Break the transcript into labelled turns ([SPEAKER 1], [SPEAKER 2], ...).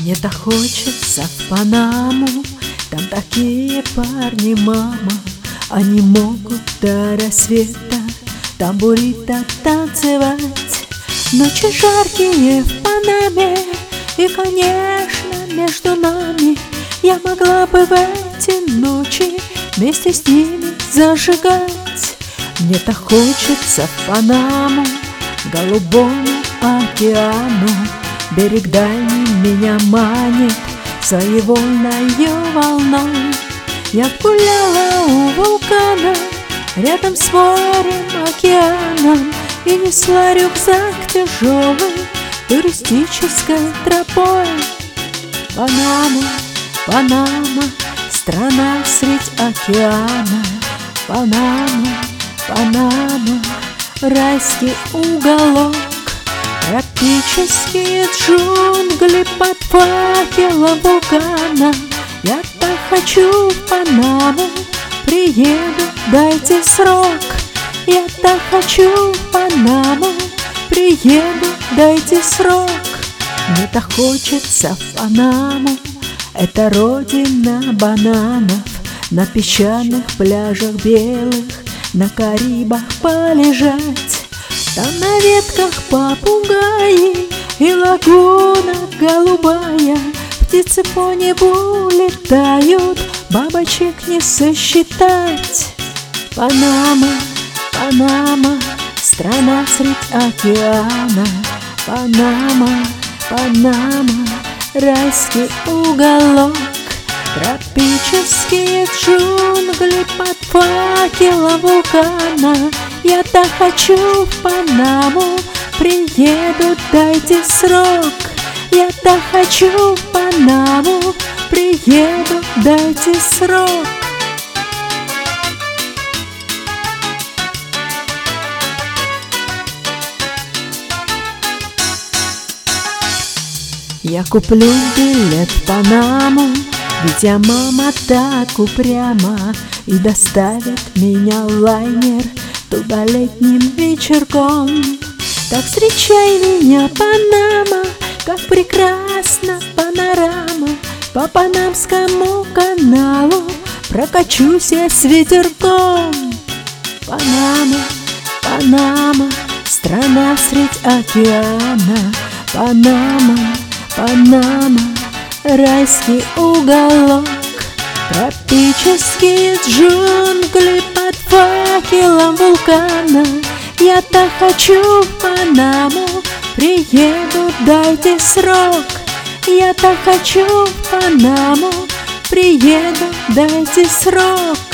[SPEAKER 1] Мне-то хочется в Панаму, там такие парни, мама. Они могут до рассвета там буррито танцевать. Ночи жаркие в Панаме, и, конечно, между нами я могла бы в эти ночи вместе с ними зажигать. Мне-то хочется в Панаму, к голубому океану. Берег дальний меня манит своей вольною волной. Я гуляла у вулкана рядом с морем, океаном, и несла рюкзак тяжелый туристической тропой. Панама, Панама, страна средь океана. Панама, Панама, райский уголок. Тропические джунгли под факелом вулкана. Я так хочу в Панаму, приеду, дайте срок. Я так хочу в Панаму, приеду, дайте срок. Мне так хочется в Панаму, это родина бананов. На песчаных пляжах белых, на Карибах полежать. Там на ветках попугаи и лагуна голубая. Птицы по небу летают, бабочек не сосчитать. Панама, Панама, страна средь океана. Панама, Панама, райский уголок. Тропические джунгли под факелом вулкана. Я так хочу в Панаму, приеду, дайте срок. Я так хочу в Панаму, приеду, дайте срок. Я куплю билет в Панаму, ведь я мама так упряма, и доставит меня лайнер туда летним вечерком. Так встречай меня, Панама, как прекрасна панорама. По Панамскому каналу прокачусь я с ветерком. Панама, Панама, страна средь океана. Панама, Панама, райский уголок. Тропические джунгли под факелом вулкана. Я так хочу в Панаму, приеду, дайте срок. Я так хочу в Панаму, приеду, дайте срок.